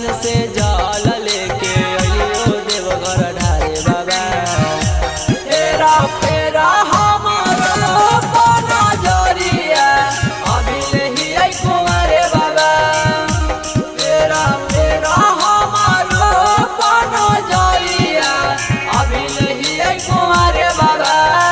से जल लेके अइयो देवघर ढारे बाबा। फेरा फेरा हमारो नजरिया अभी नहीं आई कुंवारे बाबा। फेरा फेरा हमारो नजरिया अभी नहीं आई कुंवारे बाबा।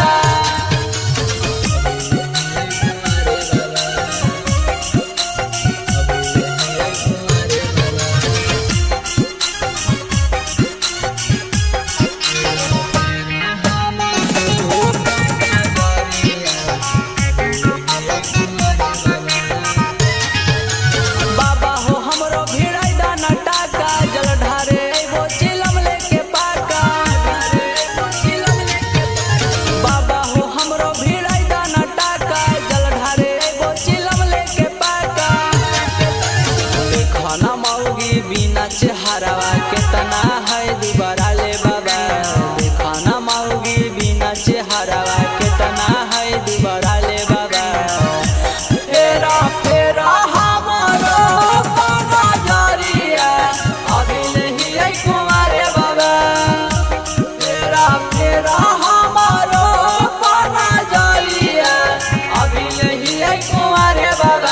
बिना चेहरावा केतना है दुबारा ले बाबा। खाना मांगी बिना चेहरावा केतना है दुबारा ले बाबा। फेरा फेरा हमारो नजरिया अभी नहीं आई कुंवारे बाबा। फेरा फेरा हमारो नजरिया अभी नहीं आई कुंवारे बाबा।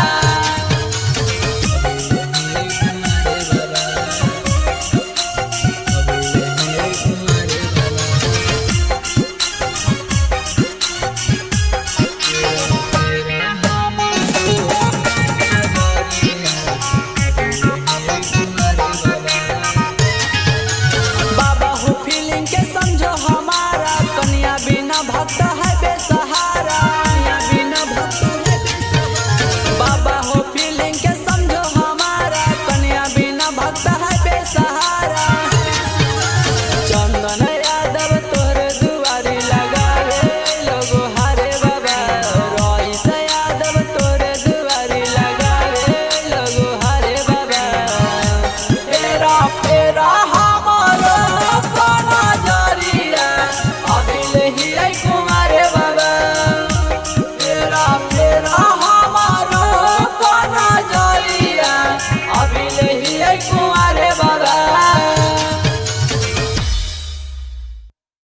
भक्त है बेसहारा बिना भक्त बाबा हो फीलिंग के समझो हमारा। कन्या बिना भक्त है बेसहारा। चंदन यादव तोहरे दुआरी लगावे लोगो हारे बाबा। रईस यादव तोहरे दुआरी लगावे लोगो हारे बाबा। फेरा फेरा हमारो नजरिया अभी नहीं आई कुंवारे बाबा। फेरा फेरा हमारो नजरिया अभी नहीं आई कुंवारे बाबा।